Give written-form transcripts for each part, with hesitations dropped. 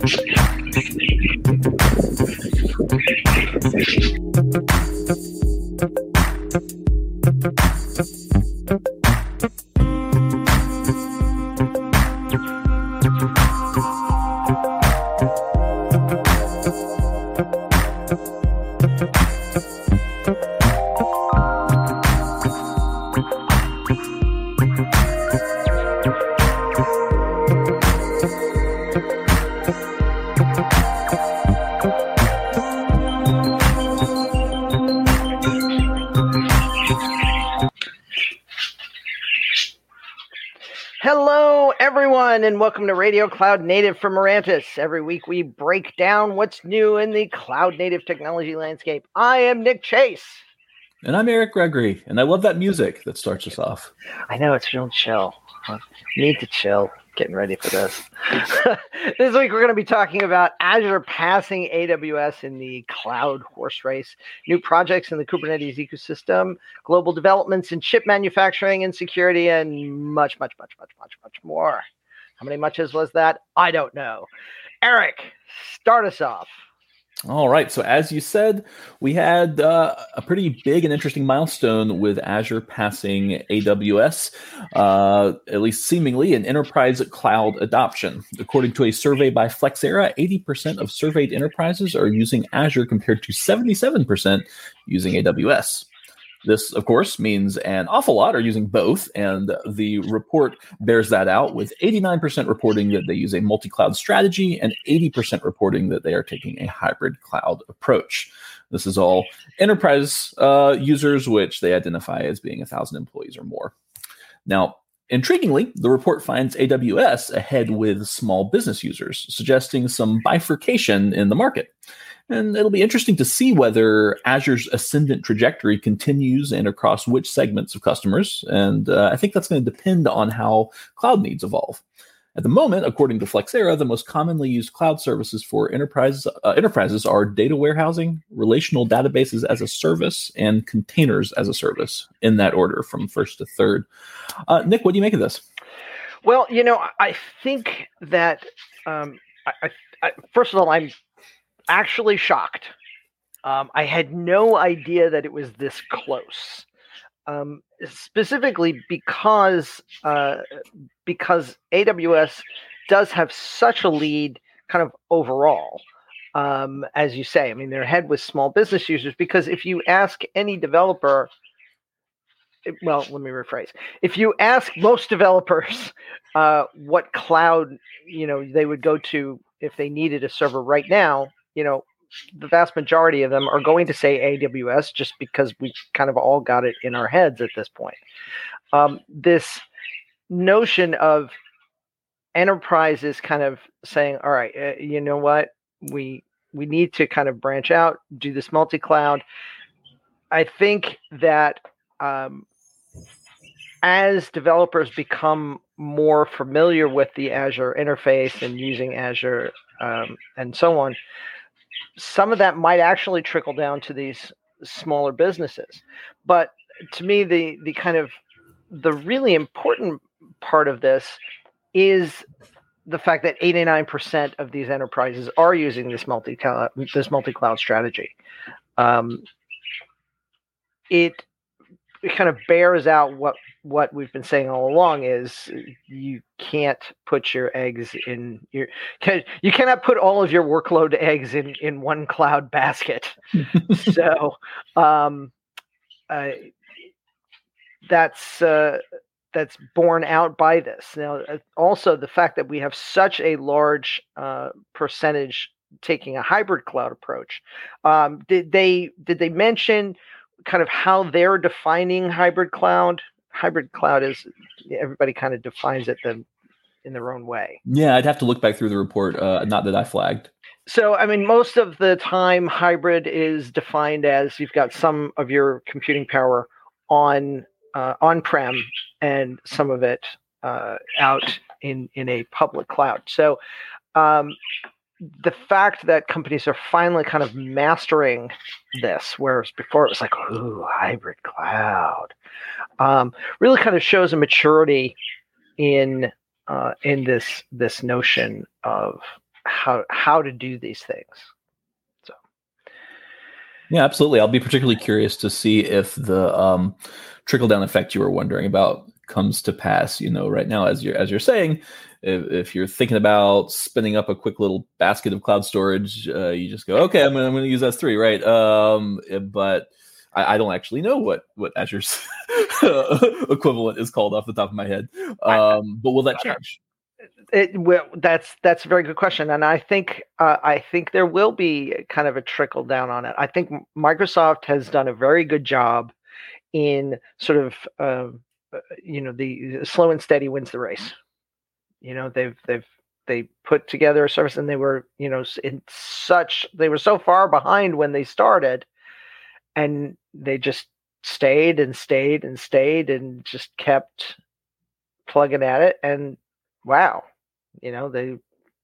And welcome to Radio Cloud Native from Mirantis. Every week we break down what's new in the cloud native technology landscape. I am Nick Chase. And I'm Eric Gregory, and I love that music that starts us off. I know, it's real chill. Need to chill. Getting ready for this. This week we're going to be talking about Azure passing AWS in the cloud horse race, new projects in the Kubernetes ecosystem, global developments in chip manufacturing and security, and much, much, much, much, much, much more. How many muches was that? I don't know. Eric, start us off. All right. So as you said, we had a pretty big and interesting milestone with Azure passing AWS, at least seemingly, in enterprise cloud adoption. According to a survey by Flexera, 80% of surveyed enterprises are using Azure compared to 77% using AWS. This, of course, means an awful lot are using both, and the report bears that out, with 89% reporting that they use a multi-cloud strategy and 80% reporting that they are taking a hybrid cloud approach. This is all enterprise users, which they identify as being 1,000 employees or more. Now, intriguingly, the report finds AWS ahead with small business users, suggesting some bifurcation in the market. And it'll be interesting to see whether Azure's ascendant trajectory continues and across which segments of customers. And I think that's going to depend on how cloud needs evolve. At the moment, according to Flexera, the most commonly used cloud services for enterprises are data warehousing, relational databases as a service, and containers as a service, in that order from first to third. Nick, what do you make of this? Well, I think that, first of all, I'm actually shocked. I had no idea that it was this close. Specifically because AWS does have such a lead kind of overall. As you say, I mean, they're ahead with small business users, because if you ask any developer, well, let me rephrase. If you ask most developers what cloud, they would go to if they needed a server right now, the vast majority of them are going to say AWS, just because we kind of all got it in our heads at this point. This notion of enterprises kind of saying, all right, you know what, we need to kind of branch out, do this multi-cloud. I think that as developers become more familiar with the Azure interface and using Azure and so on, some of that might actually trickle down to these smaller businesses. But to me, the really important part of this is the fact that 89% of these enterprises are using this multi-cloud strategy. It kind of bears out what we've been saying all along, is you can't put your eggs in you cannot put all of your workload eggs in one cloud basket. So that's borne out by this. Now, also the fact that we have such a large percentage taking a hybrid cloud approach. Did they mention kind of how they're defining hybrid cloud? Hybrid cloud is, everybody kind of defines it in their own way. Yeah, I'd have to look back through the report, not that I flagged. So, I mean, most of the time, hybrid is defined as you've got some of your computing power on-prem and some of it out in a public cloud. So, the fact that companies are finally kind of mastering this, whereas before it was like, ooh, hybrid cloud, really kind of shows a maturity in this notion of how to do these things. So yeah, absolutely. I'll be particularly curious to see if the trickle down effect you were wondering about comes to pass. Right now, as you're saying, if you're thinking about spinning up a quick little basket of cloud storage, you just go, okay, I'm going to use S3, right? But I don't actually know what Azure's equivalent is called off the top of my head. But will that change? That's a very good question, and I think there will be kind of a trickle down on it. I think Microsoft has done a very good job in sort of the slow and steady wins the race. They put together a service, and they were they were so far behind when they started, and they just stayed and stayed and stayed and just kept plugging at it, and wow. They,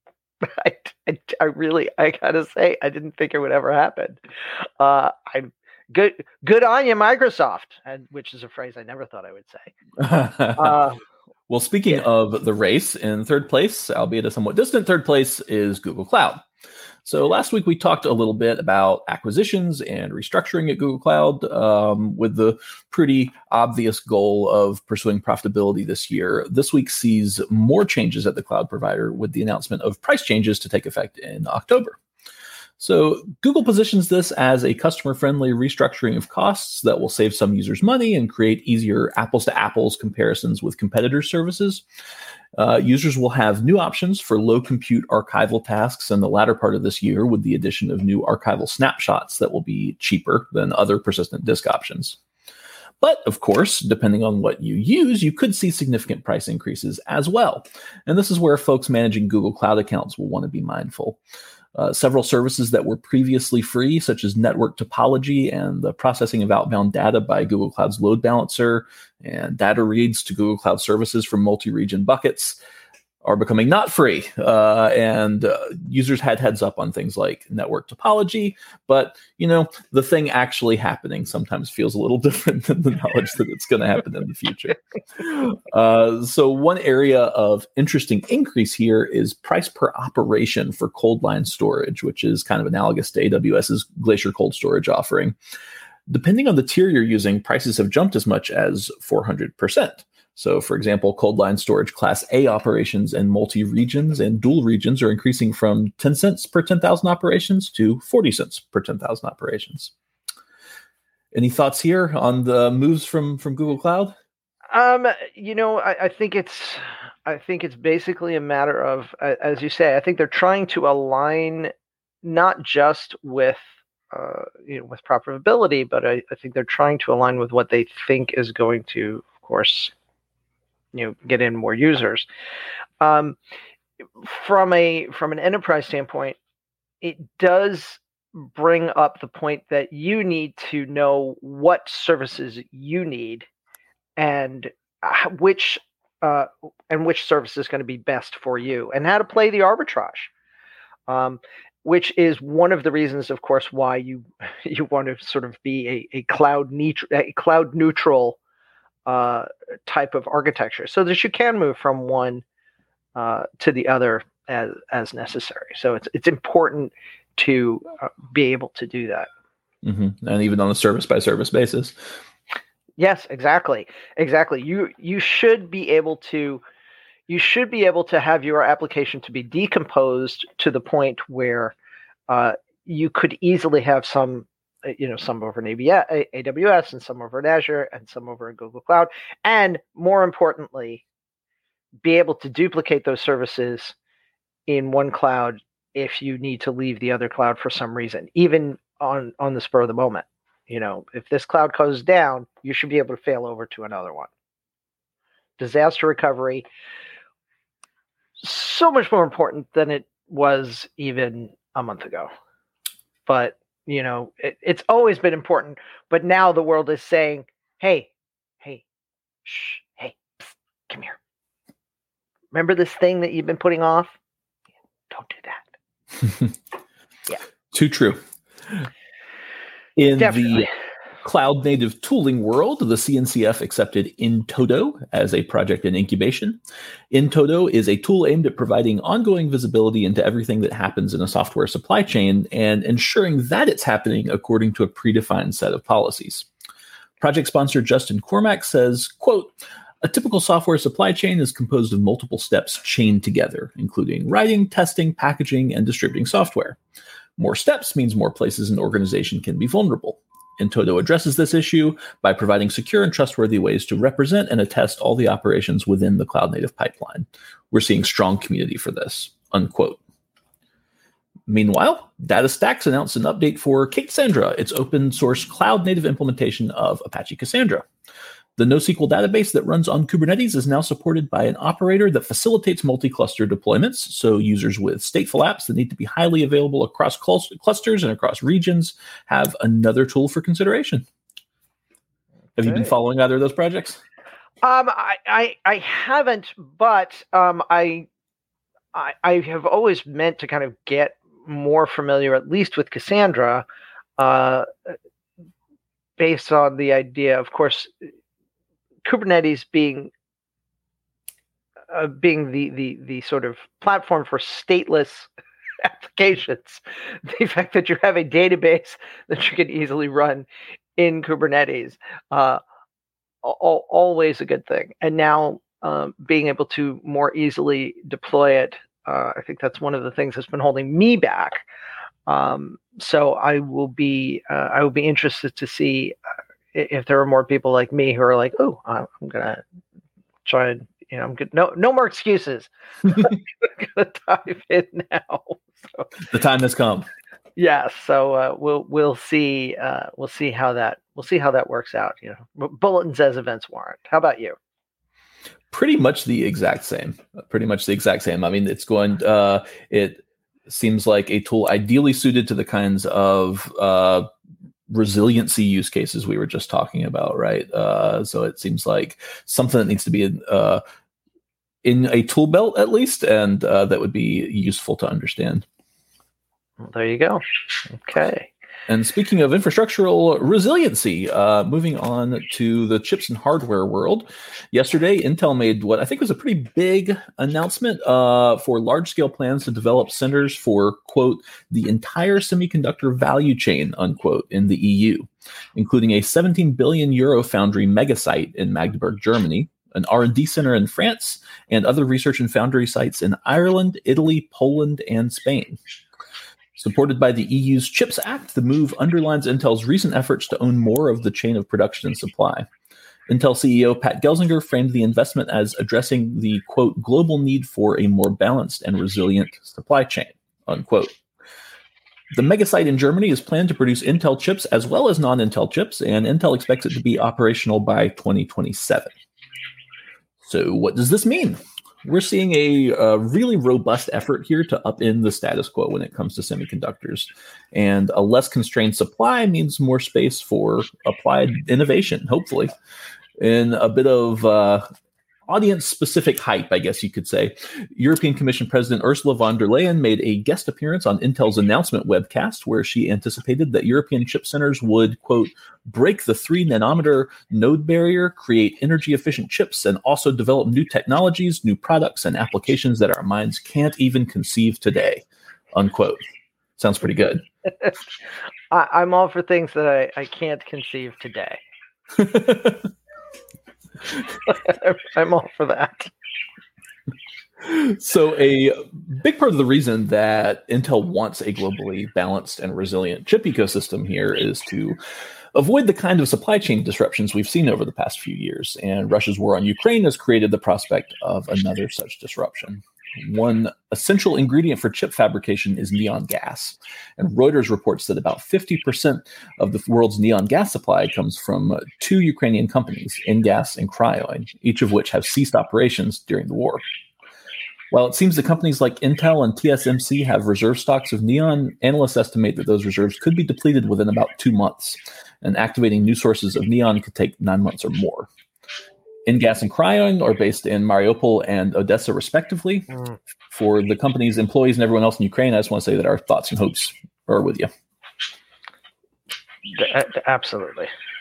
I gotta say, I didn't think it would ever happen. I'm good on you, Microsoft, which is a phrase I never thought I would say. Well, speaking of the race, in third place, albeit a somewhat distant third place, is Google Cloud. So last week we talked a little bit about acquisitions and restructuring at Google Cloud, with the pretty obvious goal of pursuing profitability this year. This week sees more changes at the cloud provider with the announcement of price changes to take effect in October. So Google positions this as a customer-friendly restructuring of costs that will save some users money and create easier apples-to-apples comparisons with competitor services. Users will have new options for low compute archival tasks in the latter part of this year with the addition of new archival snapshots that will be cheaper than other persistent disk options. But of course, depending on what you use, you could see significant price increases as well. And this is where folks managing Google Cloud accounts will want to be mindful. Several services that were previously free, such as network topology and the processing of outbound data by Google Cloud's load balancer and data reads to Google Cloud services from multi-region buckets, are becoming not free. And users had heads up on things like network topology, but the thing actually happening sometimes feels a little different than the knowledge that it's going to happen in the future. So one area of interesting increase here is price per operation for cold line storage, which is kind of analogous to AWS's Glacier cold storage offering. Depending on the tier you're using, prices have jumped as much as 400%. So, for example, cold line storage class A operations and multi-regions and dual regions are increasing from 10 cents per 10,000 operations to 40 cents per 10,000 operations. Any thoughts here on the moves from Google Cloud? I think it's basically a matter of, as you say, I think they're trying to align not just with with profitability, but I think they're trying to align with what they think is going to, of course, get in more users. From an enterprise standpoint, it does bring up the point that you need to know what services you need and which service is going to be best for you, and how to play the arbitrage, which is one of the reasons, of course, why you want to sort of be a cloud neutral type of architecture, so that you can move from one to the other as necessary. So it's important to be able to do that. Mm-hmm. And even on a service by service basis. Yes, exactly. You should be able to have your application to be decomposed to the point where you could easily have some over in AWS and some over in Azure and some over in Google Cloud, and more importantly, be able to duplicate those services in one cloud if you need to leave the other cloud for some reason, even on the spur of the moment. If this cloud goes down, you should be able to fail over to another one. Disaster recovery, so much more important than it was even a month ago. But, it's always been important. But now the world is saying, hey, shh, hey, psst, come here. Remember this thing that you've been putting off? Don't do that. Yeah. Too true. Definitely. Cloud native tooling world, the CNCF accepted InTodo as a project in incubation. InTodo is a tool aimed at providing ongoing visibility into everything that happens in a software supply chain and ensuring that it's happening according to a predefined set of policies. Project sponsor Justin Cormack says, quote, "A typical software supply chain is composed of multiple steps chained together, including writing, testing, packaging, and distributing software. More steps means more places an organization can be vulnerable. InTodo addresses this issue by providing secure and trustworthy ways to represent and attest all the operations within the cloud-native pipeline. We're seeing strong community for this," unquote. Meanwhile, DataStax announced an update for Cassandra, its open-source cloud-native implementation of Apache Cassandra. The NoSQL database that runs on Kubernetes is now supported by an operator that facilitates multi-cluster deployments, so users with stateful apps that need to be highly available across clusters and across regions have another tool for consideration. Have you been following either of those projects? I haven't, but I have always meant to kind of get more familiar, at least with Cassandra, based on the idea, of course, Kubernetes being the sort of platform for stateless applications. The fact that you have a database that you can easily run in Kubernetes, always a good thing. And now being able to more easily deploy it, I think that's one of the things that's been holding me back. So I will be interested to see if there are more people like me who are like, oh, I'm gonna try and I'm good. No more excuses. I'm gonna dive in now. So, the time has come. Yeah. So we'll see how that works out. Bulletins as events warrant. How about you? Pretty much the exact same. I mean, it's going. It seems like a tool ideally suited to the kinds of resiliency use cases we were just talking about, right? So it seems like something that needs to be in a tool belt at least, and that would be useful to understand. Well, there you go. Okay. And speaking of infrastructural resiliency, moving on to the chips and hardware world. Yesterday, Intel made what I think was a pretty big announcement for large-scale plans to develop centers for, quote, the entire semiconductor value chain, unquote, in the EU, including a 17 billion euro foundry megasite in Magdeburg, Germany, an R&D center in France, and other research and foundry sites in Ireland, Italy, Poland, and Spain. Supported by the EU's CHIPS Act, the move underlines Intel's recent efforts to own more of the chain of production and supply. Intel CEO Pat Gelsinger framed the investment as addressing the, quote, global need for a more balanced and resilient supply chain, unquote. The megasite in Germany is planned to produce Intel chips as well as non-Intel chips, and Intel expects it to be operational by 2027. So what does this mean? We're seeing a really robust effort here to upend the status quo when it comes to semiconductors. And a less constrained supply means more space for applied innovation, hopefully. In a bit of audience-specific hype, I guess you could say, European Commission President Ursula von der Leyen made a guest appearance on Intel's announcement webcast where she anticipated that European chip centers would, quote, break the 3-nanometer node barrier, create energy-efficient chips, and also develop new technologies, new products, and applications that our minds can't even conceive today, unquote. Sounds pretty good. I'm all for things that I can't conceive today. I'm all for that. So a big part of the reason that Intel wants a globally balanced and resilient chip ecosystem here is to avoid the kind of supply chain disruptions we've seen over the past few years. And Russia's war on Ukraine has created the prospect of another such disruption. One essential ingredient for chip fabrication is neon gas. And Reuters reports that about 50% of the world's neon gas supply comes from 2 Ukrainian companies, Ingas and Cryoin, each of which have ceased operations during the war. While it seems that companies like Intel and TSMC have reserve stocks of neon, analysts estimate that those reserves could be depleted within about 2 months, and activating new sources of neon could take 9 months or more. Ingas and Cryoin are based in Mariupol and Odessa, respectively. For the company's employees and everyone else in Ukraine, I just want to say that our thoughts and hopes are with you. Absolutely.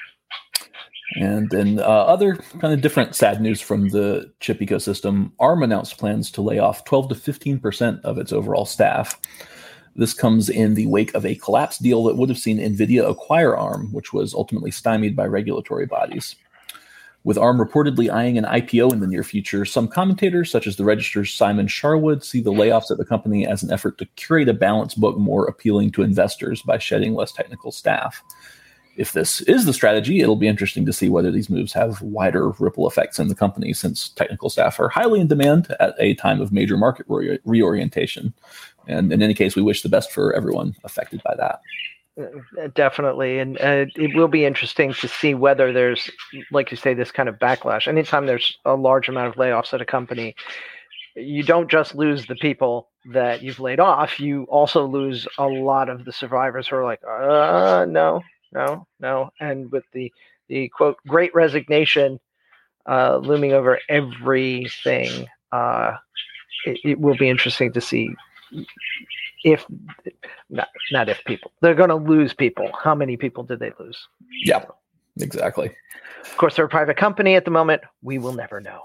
And then other kind of different sad news from the chip ecosystem, ARM announced plans to lay off 12 to 15% of its overall staff. This comes in the wake of a collapsed deal that would have seen NVIDIA acquire ARM, which was ultimately stymied by regulatory bodies. With ARM reportedly eyeing an IPO in the near future, some commentators, such as the Register's Simon Sharwood, see the layoffs at the company as an effort to curate a balanced book more appealing to investors by shedding less technical staff. If this is the strategy, it'll be interesting to see whether these moves have wider ripple effects in the company, since technical staff are highly in demand at a time of major market reorientation. And in any case, we wish the best for everyone affected by that. Definitely. And it will be interesting to see whether there's, like you say, this kind of backlash. Anytime there's a large amount of layoffs at a company, you don't just lose the people that you've laid off. You also lose a lot of the survivors who are like, no. And with the quote, great resignation looming over everything, it will be interesting to see if not if people, they're going to lose people. How many people did they lose? Yeah, exactly. Of course, they're a private company at the moment. We will never know.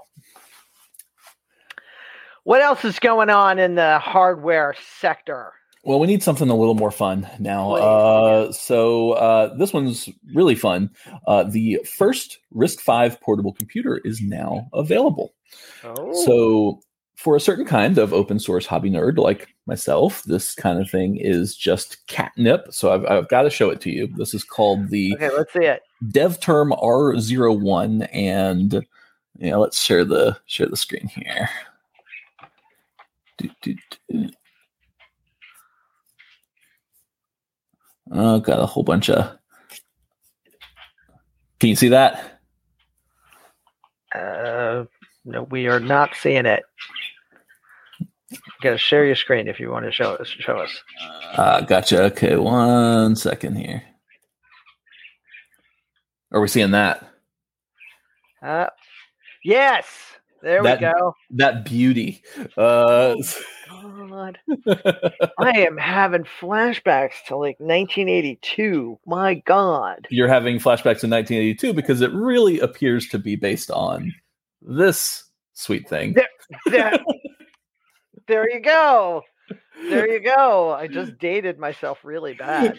What else is going on in the hardware sector? Well, we need something a little more fun now. So this one's really fun. The first RISC-V portable computer is now available. Oh. So for a certain kind of open source hobby nerd like myself, this kind of thing is just catnip. So I've got to show it to you. This is called the let's see it. DevTerm R01, and let's share the screen here. Oh, got a whole bunch of. Can you see that? No, we are not seeing it. You gotta share your screen if you want to show us. Gotcha. Okay, 1 second here. Are we seeing that? Yes. There we go. That beauty. God. I am having flashbacks to like 1982. My God. You're having flashbacks to 1982 because it really appears to be based on this sweet thing. There you go. There you go. I just dated myself really bad.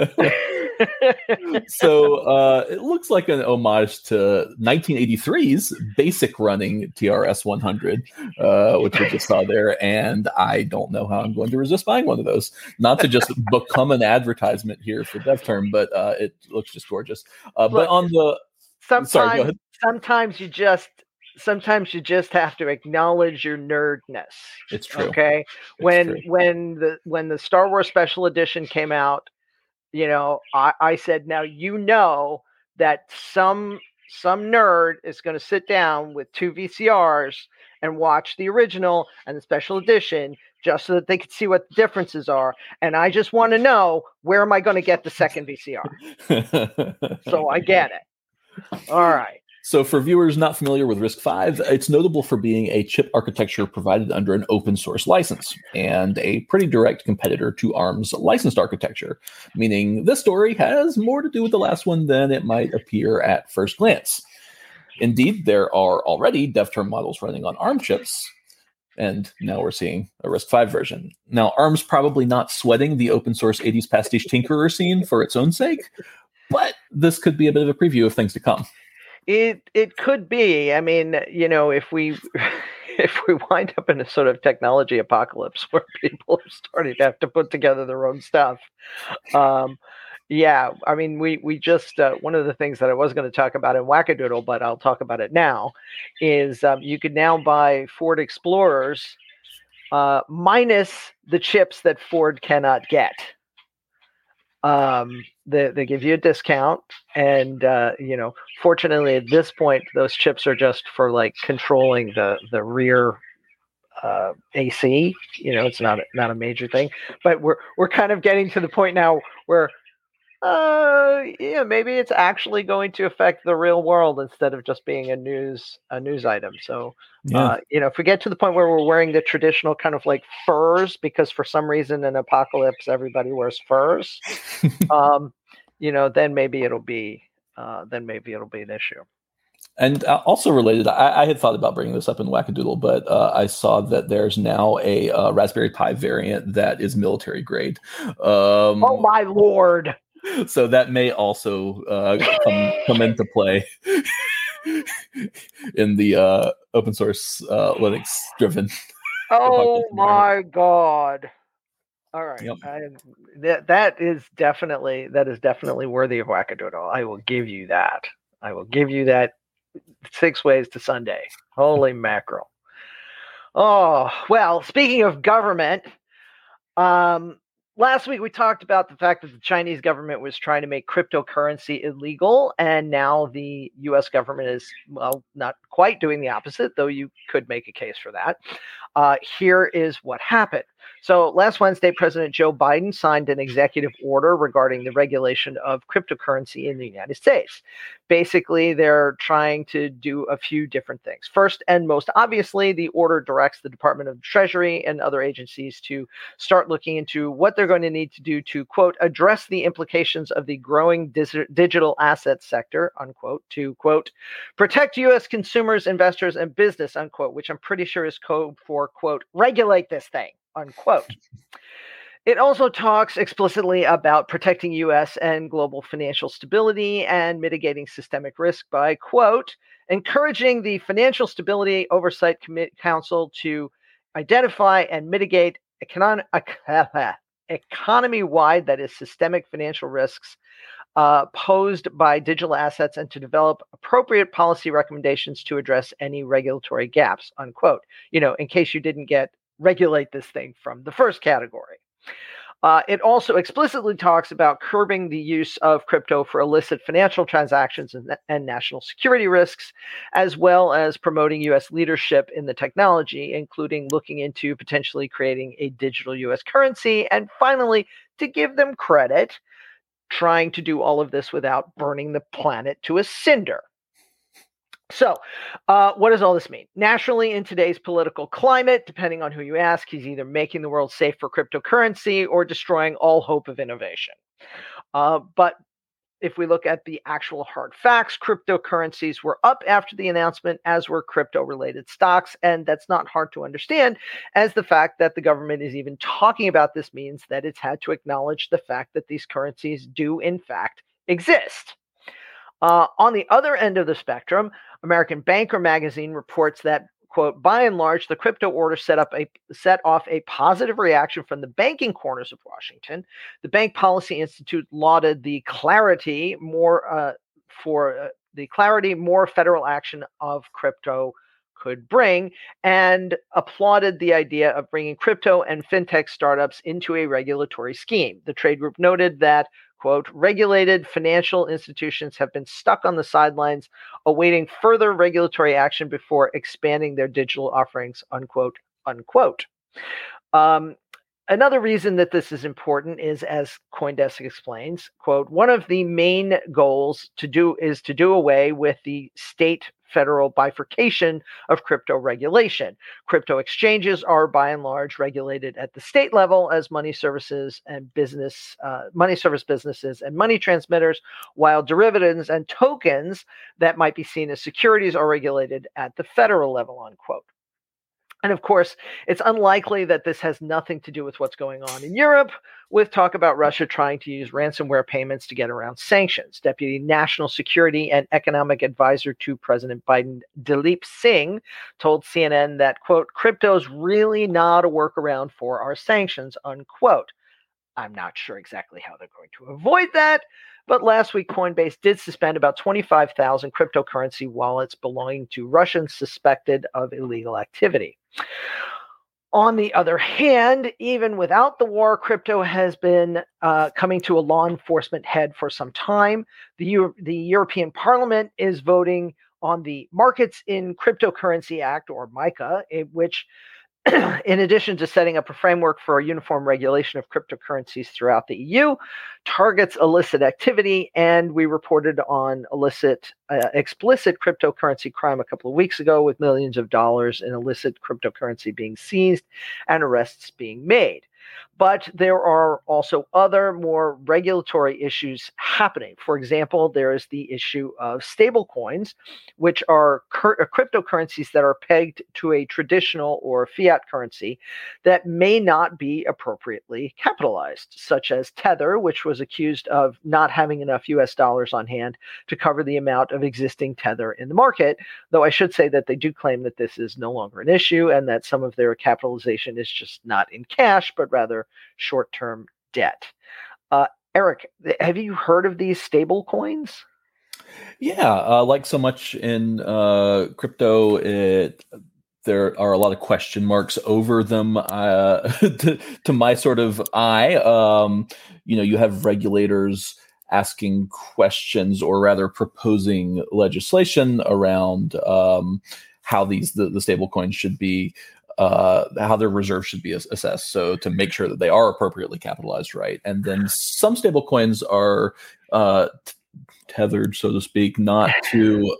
So it looks like an homage to 1983's basic running TRS-100, which we just saw there. And I don't know how I'm going to resist buying one of those. Not to just become an advertisement here for DevTerm, but it looks just gorgeous. But on the... Sorry, go ahead. Sometimes you just have to acknowledge your nerdness. It's true. Okay. When the Star Wars Special Edition came out, I said, now that some nerd is going to sit down with 2 VCRs and watch the original and the Special Edition just so that they could see what the differences are. And I just want to know, where am I going to get the second VCR? So I get it. All right. So for viewers not familiar with RISC-V, it's notable for being a chip architecture provided under an open source license and a pretty direct competitor to ARM's licensed architecture, meaning this story has more to do with the last one than it might appear at first glance. Indeed, there are already DevTerm models running on ARM chips, and now we're seeing a RISC-V version. Now, ARM's probably not sweating the open source 80s pastiche tinkerer scene for its own sake, but this could be a bit of a preview of things to come. It could be. I mean, if we wind up in a sort of technology apocalypse where people are starting to have to put together their own stuff, yeah. I mean, we just one of the things that I was going to talk about in Wackadoodle, but I'll talk about it now, is you could now buy Ford Explorers minus the chips that Ford cannot get. They give you a discount, and fortunately at this point those chips are just for like controlling the rear AC. It's not a major thing, but we're kind of getting to the point now where maybe it's actually going to affect the real world instead of just being a news item. So if we get to the point where we're wearing the traditional kind of like furs, because for some reason in apocalypse everybody wears furs, then maybe it'll be then maybe it'll be an issue. And also related, I had thought about bringing this up in Wackadoodle, but I saw that there's now a Raspberry Pi variant that is military grade. Oh my Lord! So that may also come into play in the open source Linux driven. Oh my God! All right, yep. That is definitely worthy of Wackadoodle. I will give you that. 6 ways to Sunday. Holy mackerel! Oh well. Speaking of government, last week we talked about the fact that the Chinese government was trying to make cryptocurrency illegal, and now the U.S. government is, well, not quite doing the opposite, though you could make a case for that. Here is what happened. So last Wednesday, President Joe Biden signed an executive order regarding the regulation of cryptocurrency in the United States. Basically, they're trying to do a few different things. First, and most obviously, the order directs the Department of Treasury and other agencies to start looking into what they're going to need to do to, quote, address the implications of the growing digital asset sector, unquote, to, quote, protect U.S. consumers, investors, and business, unquote, which I'm pretty sure is code for, quote, regulate this thing, unquote. It also talks explicitly about protecting U.S. and global financial stability and mitigating systemic risk by, quote, encouraging the Financial Stability Oversight Council to identify and mitigate economy-wide, that is, systemic financial risks posed by digital assets, and to develop appropriate policy recommendations to address any regulatory gaps, unquote. In case you didn't get regulate this thing from the first category. It also explicitly talks about curbing the use of crypto for illicit financial transactions and national security risks, as well as promoting U.S. leadership in the technology, including looking into potentially creating a digital U.S. currency, and finally, to give them credit, trying to do all of this without burning the planet to a cinder. So, what does all this mean? Naturally, in today's political climate, depending on who you ask, he's either making the world safe for cryptocurrency or destroying all hope of innovation. But if we look at the actual hard facts, cryptocurrencies were up after the announcement, as were crypto-related stocks, and that's not hard to understand, as the fact that the government is even talking about this means that it's had to acknowledge the fact that these currencies do, in fact, exist. On the other end of the spectrum, American Banker magazine reports that, quote, by and large, the crypto order set off a positive reaction from the banking corners of Washington. The Bank Policy Institute lauded the clarity more federal action of crypto could bring, and applauded the idea of bringing crypto and fintech startups into a regulatory scheme. The trade group noted that, quote, regulated financial institutions have been stuck on the sidelines awaiting further regulatory action before expanding their digital offerings, unquote, unquote. Another reason that this is important is, as CoinDesk explains, quote, one of the main goals is to do away with the state-federal bifurcation of crypto regulation. Crypto exchanges are by and large regulated at the state level as money service businesses and money transmitters, while derivatives and tokens that might be seen as securities are regulated at the federal level, unquote. And of course, it's unlikely that this has nothing to do with what's going on in Europe, with talk about Russia trying to use ransomware payments to get around sanctions. Deputy National Security and Economic Advisor to President Biden, Dileep Singh, told CNN that, quote, crypto's really not a workaround for our sanctions, unquote. I'm not sure exactly how they're going to avoid that, but last week, Coinbase did suspend about 25,000 cryptocurrency wallets belonging to Russians suspected of illegal activity. On the other hand, even without the war, crypto has been coming to a law enforcement head for some time. The European Parliament is voting on the Markets in Cryptocurrency Act, or MiCA, which, in addition to setting up a framework for a uniform regulation of cryptocurrencies throughout the EU, targets illicit activity, and we reported on explicit cryptocurrency crime a couple of weeks ago, with millions of dollars in illicit cryptocurrency being seized and arrests being made. But there are also other more regulatory issues happening. For example, there is the issue of stablecoins, which are cryptocurrencies that are pegged to a traditional or fiat currency that may not be appropriately capitalized, such as Tether, which was accused of not having enough US dollars on hand to cover the amount of existing Tether in the market, though I should say that they do claim that this is no longer an issue and that some of their capitalization is just not in cash, but rather short-term debt. Eric, have you heard of these stable coins? Yeah, like so much in crypto, there are a lot of question marks over them. To my sort of eye, you have regulators asking questions, or rather proposing legislation around how the stable coins should be, how their reserves should be assessed. So to make sure that they are appropriately capitalized, right? And then some stable coins are tethered, so to speak, not to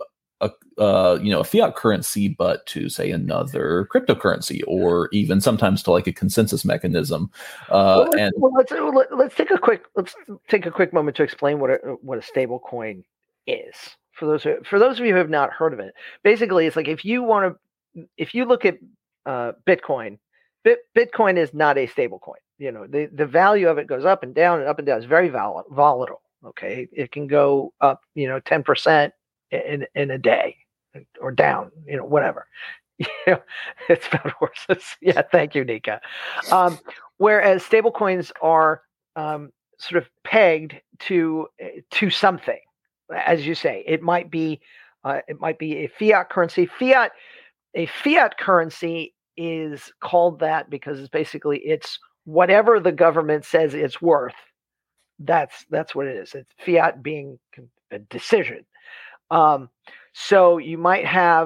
a fiat currency, but to say another cryptocurrency, or even sometimes to like a consensus mechanism. Let's take a quick moment to explain what a stable coin is for those of you who have not heard of it. Basically, it's like if you look at Bitcoin, Bitcoin is not a stable coin. The value of it goes up and down and up and down. It's very volatile. Okay, it can go up 10% in a day, or down, whatever. It's about horses. Yeah, thank you, Nika. Whereas stablecoins are sort of pegged to something, as you say. It might be a fiat currency. A fiat currency is called that because it's whatever the government says it's worth. That's what it is. It's fiat being a decision. So you might have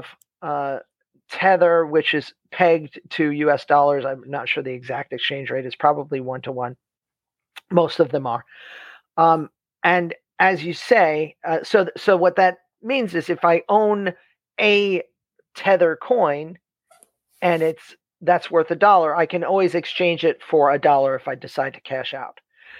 Tether, which is pegged to US dollars. I'm not sure the exact exchange rate. It's probably 1-to-1. Most of them are. And as you say, so what that means is if I own a Tether coin and that's worth $1, I can always exchange it for $1 if I decide to cash out.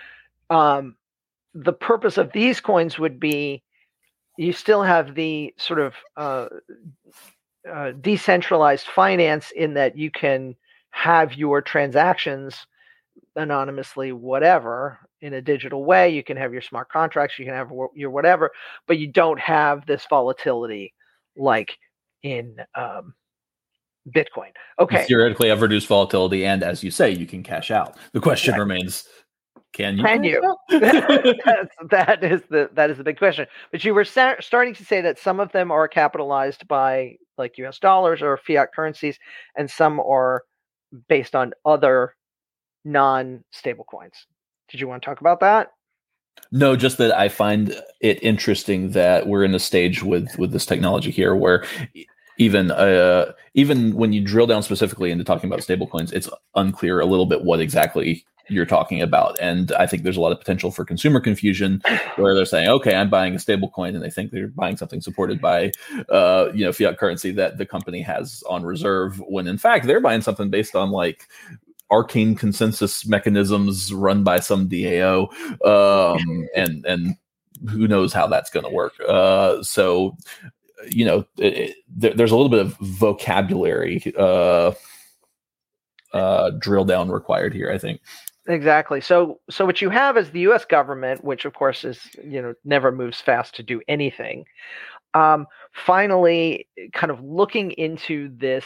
The purpose of these coins would be, you still have the sort of decentralized finance in that you can have your transactions anonymously, whatever, in a digital way. You can have your smart contracts, you can have your whatever, but you don't have this volatility like in Bitcoin. Okay. You theoretically have reduced volatility, and as you say, you can cash out. The question remains, can you? that is the big question. But you were starting to say that some of them are capitalized by like US dollars or fiat currencies, and some are based on other non-stable coins. Did you want to talk about that? No, just that I find it interesting that we're in a stage with this technology here where even when you drill down specifically into talking about stablecoins, it's unclear a little bit what exactly you're talking about. And I think there's a lot of potential for consumer confusion where they're saying, okay, I'm buying a stable coin, and they think they're buying something supported by fiat currency that the company has on reserve, when in fact they're buying something based on like arcane consensus mechanisms run by some DAO, and who knows how that's going to work. So there's a little bit of vocabulary drill down required here, I think. Exactly. So what you have is the U.S. government, which of course is never moves fast to do anything. Finally, kind of looking into this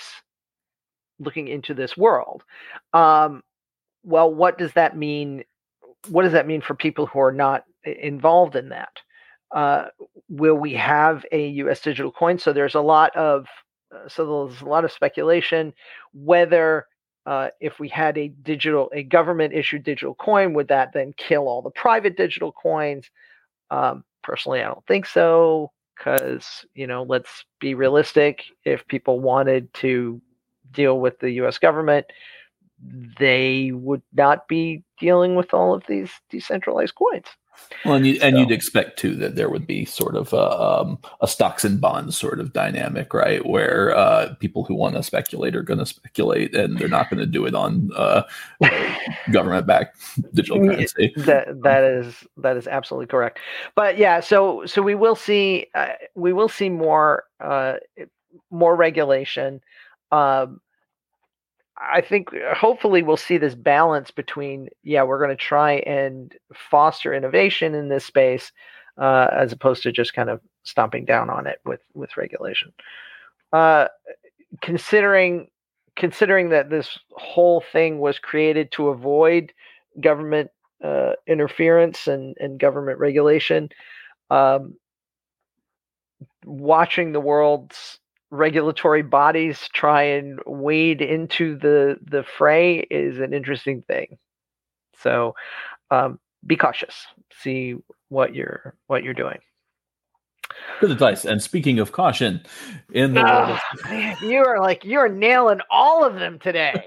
world. Well, what does that mean? What does that mean for people who are not involved in that? Will we have a U.S. digital coin? So there's a lot of speculation whether if we had a government issued digital coin, would that then kill all the private digital coins? Personally, I don't think so, because let's be realistic. If people wanted to deal with the U.S. government, they would not be dealing with all of these decentralized coins. Well, and you'd expect too that there would be sort of a stocks and bonds sort of dynamic, right? Where people who want to speculate are going to speculate, and they're not going to do it on government-backed digital currency. That is absolutely correct. But yeah, so we will see more regulation. I think hopefully we'll see this balance between, we're going to try and foster innovation in this space as opposed to just kind of stomping down on it with regulation. Considering that this whole thing was created to avoid government interference and government regulation, watching the world's regulatory bodies try and wade into the fray is an interesting thing. So be cautious. See what you're doing. Good advice. And speaking of caution, in the world man, you're nailing all of them today.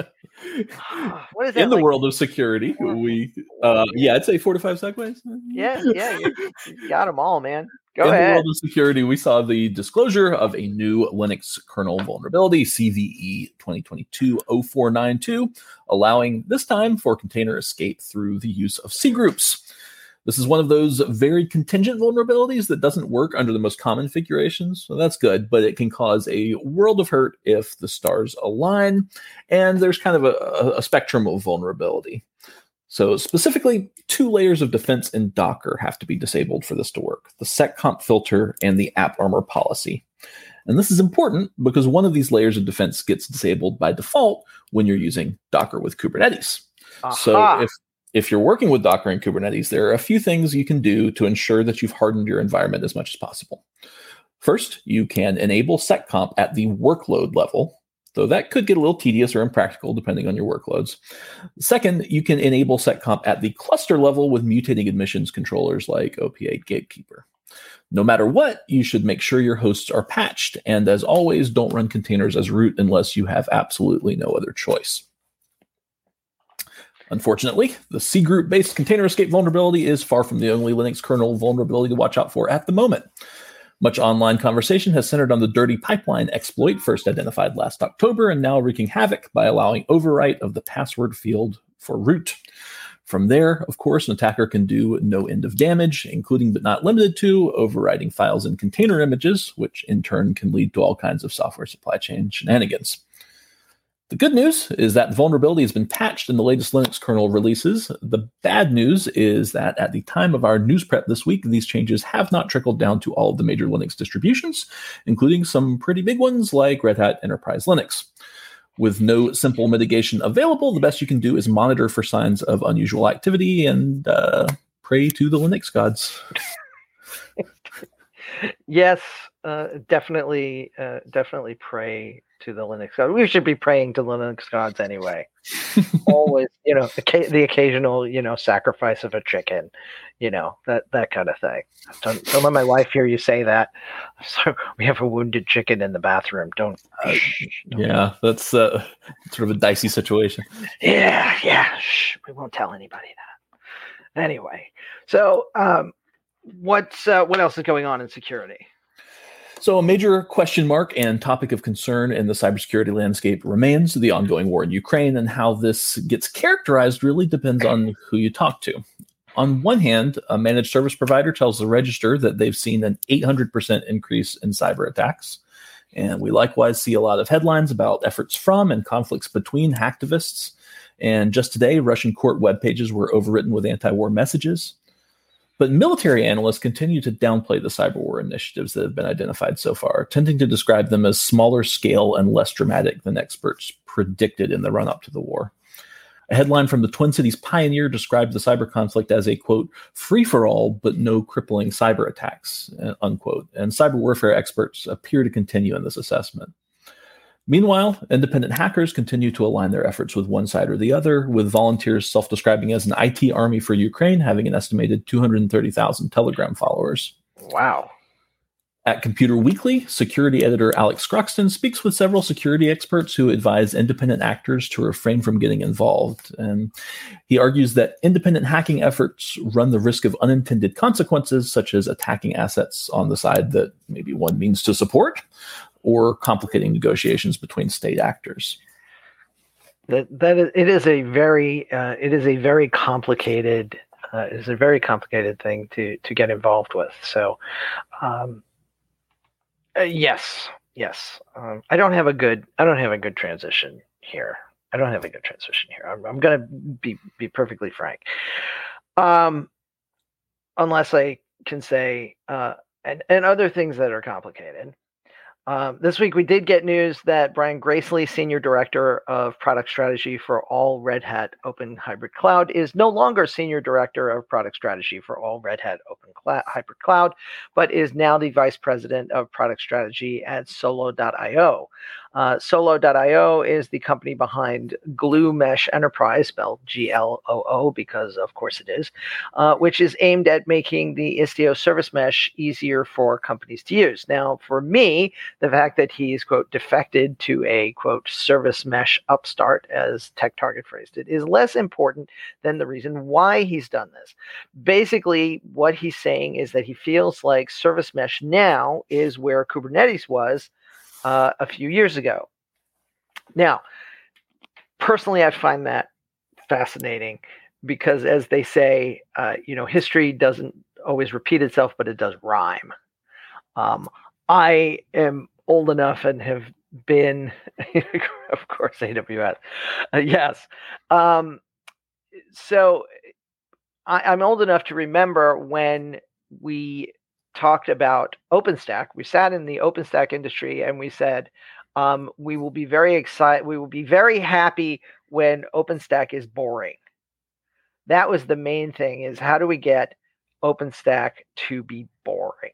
What is that? In the world of security, we I'd say 4 to 5 segues. Yeah, you got them all, man. Go ahead. In the world of security, we saw the disclosure of a new Linux kernel vulnerability, CVE 2022-0492, allowing this time for container escape through the use of cgroups. This is one of those very contingent vulnerabilities that doesn't work under the most common configurations, so that's good, but it can cause a world of hurt if the stars align, and there's kind of a spectrum of vulnerability. So specifically, 2 layers of defense in Docker have to be disabled for this to work: the seccomp filter and the AppArmor policy. And this is important because one of these layers of defense gets disabled by default when you're using Docker with Kubernetes. Aha. So if you're working with Docker and Kubernetes, there are a few things you can do to ensure that you've hardened your environment as much as possible. First, you can enable seccomp at the workload level, though that could get a little tedious or impractical depending on your workloads. Second, you can enable seccomp at the cluster level with mutating admissions controllers like OP8 Gatekeeper. No matter what, you should make sure your hosts are patched, and as always, don't run containers as root unless you have absolutely no other choice. Unfortunately, the cgroup-based container escape vulnerability is far from the only Linux kernel vulnerability to watch out for at the moment. Much online conversation has centered on the dirty pipeline exploit first identified last October and now wreaking havoc by allowing overwrite of the password field for root. From there, of course, an attacker can do no end of damage, including but not limited to overwriting files and container images, which in turn can lead to all kinds of software supply chain shenanigans. The good news is that the vulnerability has been patched in the latest Linux kernel releases. The bad news is that at the time of our news prep this week, these changes have not trickled down to all of the major Linux distributions, including some pretty big ones like Red Hat Enterprise Linux. With no simple mitigation available, the best you can do is monitor for signs of unusual activity and pray to the Linux gods. Yes, definitely pray to the Linux gods. We should be praying to Linux gods anyway. Always, the occasional, sacrifice of a chicken, that kind of thing. Don't let my wife hear you say that. So we have a wounded chicken in the bathroom. Don't. Yeah, that's sort of a dicey situation. Yeah. Shh, we won't tell anybody that. Anyway, so what else is going on in security? So a major question mark and topic of concern in the cybersecurity landscape remains the ongoing war in Ukraine, and how this gets characterized really depends on who you talk to. On one hand, a managed service provider tells the Register that they've seen an 800% increase in cyber attacks. And we likewise see a lot of headlines about efforts from and conflicts between hacktivists. And just today, Russian court web pages were overwritten with anti-war messages. But military analysts continue to downplay the cyber war initiatives that have been identified so far, tending to describe them as smaller scale and less dramatic than experts predicted in the run-up to the war. A headline from the Twin Cities Pioneer described the cyber conflict as a, quote, free-for-all but no crippling cyber attacks, unquote. And cyber warfare experts appear to continue in this assessment. Meanwhile, independent hackers continue to align their efforts with one side or the other, with volunteers self-describing as an IT army for Ukraine having an estimated 230,000 Telegram followers. Wow. At Computer Weekly, security editor Alex Croxton speaks with several security experts who advise independent actors to refrain from getting involved. And he argues that independent hacking efforts run the risk of unintended consequences, such as attacking assets on the side that maybe one means to support, or complicating negotiations between state actors. It is a very complicated thing to get involved with. So. Yes. I don't have a good transition here. I'm going to be perfectly frank. Unless I can say, and other things that are complicated. This week we did get news that Brian Gracely, Senior Director of Product Strategy for all Red Hat Open Hybrid Cloud, is no longer Senior Director of Product Strategy for all Red Hat Open Hybrid Cloud, but is now the Vice President of Product Strategy at Solo.io. Solo.io is the company behind Gloo Mesh Enterprise, spelled GLOO, because of course it is, which is aimed at making the Istio service mesh easier for companies to use. Now, for me, the fact that he's, quote, defected to a, quote, service mesh upstart, as TechTarget phrased it, is less important than the reason why he's done this. Basically, what he's saying is that he feels like service mesh now is where Kubernetes was a few years ago. Now, personally, I find that fascinating because, as they say, history doesn't always repeat itself, but it does rhyme. I am old enough and have been, of course, AWS. Yes. So I'm old enough to remember when we talked about OpenStack. We sat in the OpenStack industry and we said, we will be very excited. We will be very happy when OpenStack is boring. That was the main thing, is how do we get OpenStack to be boring?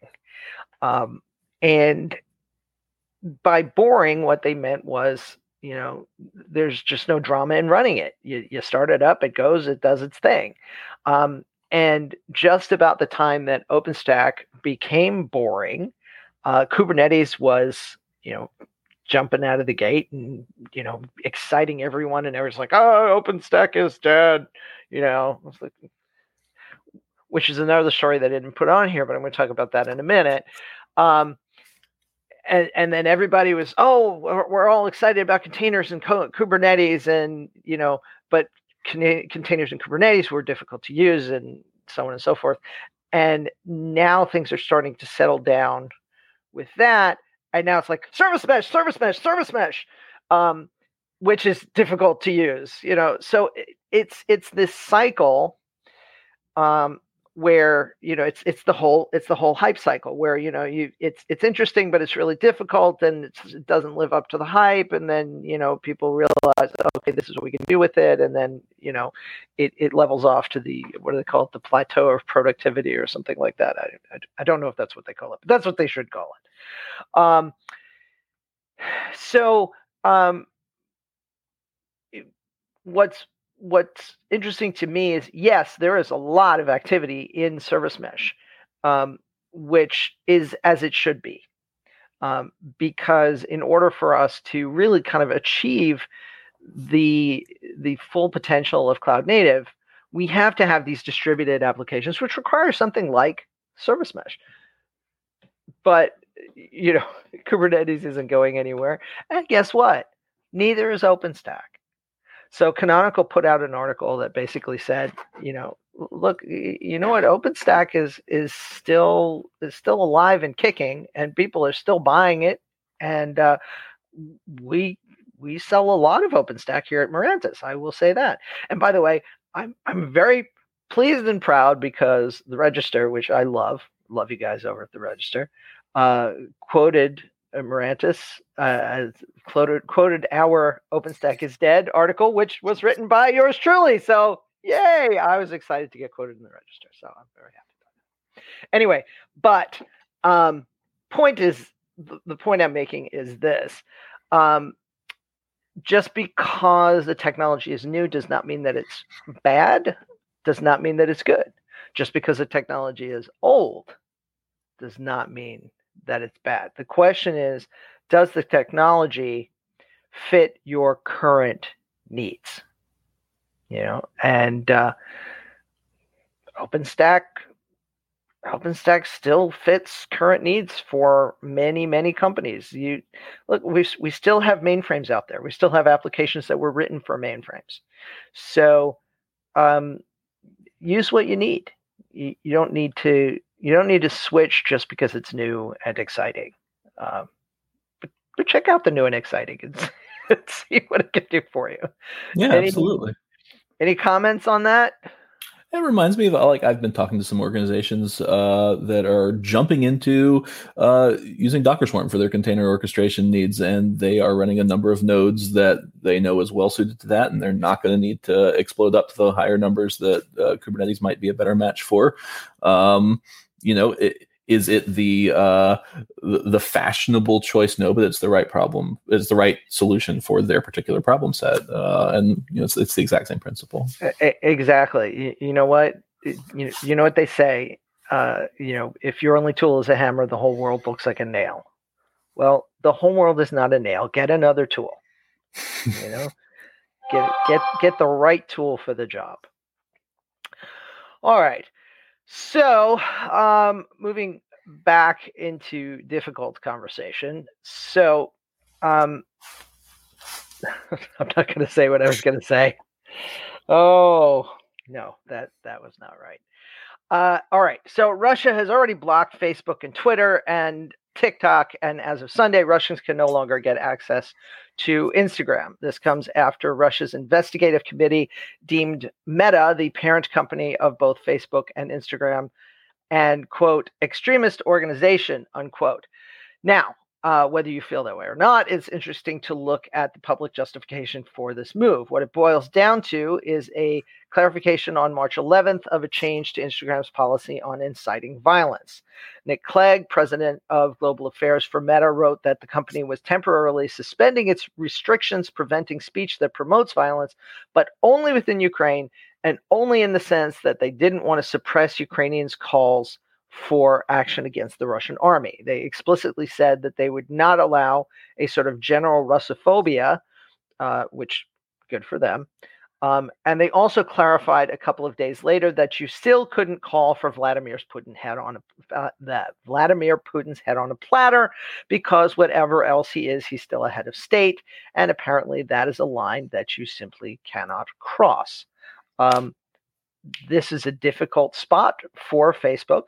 And by boring, what they meant was, there's just no drama in running it. You start it up, it goes, it does its thing. And just about the time that OpenStack became boring, Kubernetes was, jumping out of the gate and, exciting everyone. And everyone's like, oh, OpenStack is dead, which is another story that I didn't put on here, but I'm going to talk about that in a minute. And then everybody was, we're all excited about containers and Kubernetes, and but containers and Kubernetes were difficult to use, and so on and so forth. And now things are starting to settle down with that, and now it's like service mesh, which is difficult to use. So it's this cycle. Where it's the whole hype cycle where it's interesting, but it's really difficult, and it doesn't live up to the hype, and then people realize, okay, this is what we can do with it, and then it levels off to the, what do they call it, the plateau of productivity or something like that. I don't know if that's what they call it, but that's what they should call it. What's interesting to me is, yes, there is a lot of activity in service mesh, which is as it should be, because in order for us to really kind of achieve the full potential of cloud native, we have to have these distributed applications, which require something like service mesh. But Kubernetes isn't going anywhere, and guess what? Neither is OpenStack. So Canonical put out an article that basically said, look, what, OpenStack is still alive and kicking, and people are still buying it, and we sell a lot of OpenStack here at Mirantis. I will say that. And by the way, I'm very pleased and proud because the Register, which I love you guys over at the Register, quoted Mirantis, quoted our OpenStack is dead article, which was written by yours truly. So yay! I was excited to get quoted in the Register, so I'm very happy about that. Anyway, but the point I'm making is this: just because the technology is new does not mean that it's bad. Does not mean that it's good. Just because the technology is old does not mean that it's bad. The question is, does the technology fit your current needs? And OpenStack still fits current needs for many companies. Look, we still have mainframes out there. We still have applications that were written for mainframes. So use what you need. You don't need to switch just because it's new and exciting. But check out the new and exciting and see what it can do for you. Yeah, absolutely. Any comments on that? It reminds me of I've been talking to some organizations that are jumping into using Docker Swarm for their container orchestration needs, and they are running a number of nodes that they know is well suited to that, and they're not going to need to explode up to the higher numbers that Kubernetes might be a better match for. Is it the fashionable choice? No, but it's the right problem. It's the right solution for their particular problem set, and it's the exact same principle. Exactly. You know what? You know what they say. If your only tool is a hammer, the whole world looks like a nail. Well, the whole world is not a nail. Get another tool. Get the right tool for the job. All right. So, moving back into difficult conversation. So, I'm not going to say what I was going to say. Oh, no, that was not right. All right. So Russia has already blocked Facebook and Twitter and TikTok, and as of Sunday, Russians can no longer get access to Instagram. This comes after Russia's investigative committee deemed Meta, the parent company of both Facebook and Instagram, and, quote, extremist organization, unquote. Now, whether you feel that way or not, it's interesting to look at the public justification for this move. What it boils down to is a clarification on March 11th of a change to Instagram's policy on inciting violence. Nick Clegg, president of global affairs for Meta, wrote that the company was temporarily suspending its restrictions preventing speech that promotes violence, but only within Ukraine and only in the sense that they didn't want to suppress Ukrainians' calls for action against the Russian army. They explicitly said that they would not allow a sort of general Russophobia, which good for them. And they also clarified a couple of days later that you still couldn't call for Vladimir Putin's head on a platter, because whatever else he is, he's still a head of state, and apparently that is a line that you simply cannot cross. This is a difficult spot for Facebook.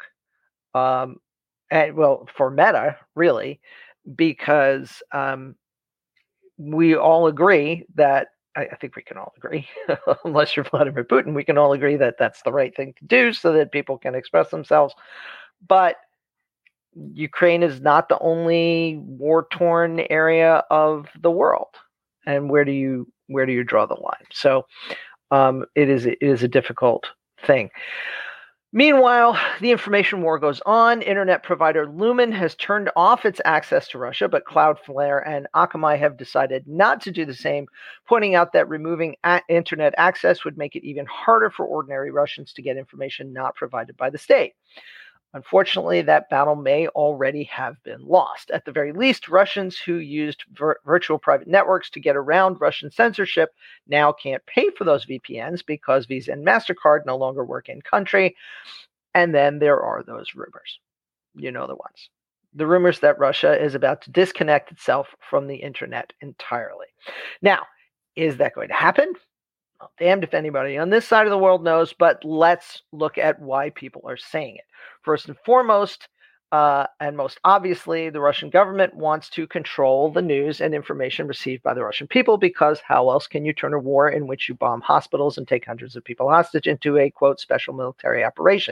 For Meta, really, because we all agree that, I think we can all agree, unless you're Vladimir Putin, we can all agree that that's the right thing to do so that people can express themselves. But Ukraine is not the only war-torn area of the world. And where do you draw the line? So it is a difficult thing. Meanwhile, the information war goes on. Internet provider Lumen has turned off its access to Russia, but Cloudflare and Akamai have decided not to do the same, pointing out that removing internet access would make it even harder for ordinary Russians to get information not provided by the state. Unfortunately, that battle may already have been lost. At the very least, Russians who used virtual private networks to get around Russian censorship now can't pay for those VPNs because Visa and MasterCard no longer work in country. And then there are those rumors. You know the ones. The rumors that Russia is about to disconnect itself from the internet entirely. Now, is that going to happen? Well, damned if anybody on this side of the world knows, but let's look at why people are saying it. First and foremost, and most obviously, the Russian government wants to control the news and information received by the Russian people, because how else can you turn a war in which you bomb hospitals and take hundreds of people hostage into a, quote, special military operation?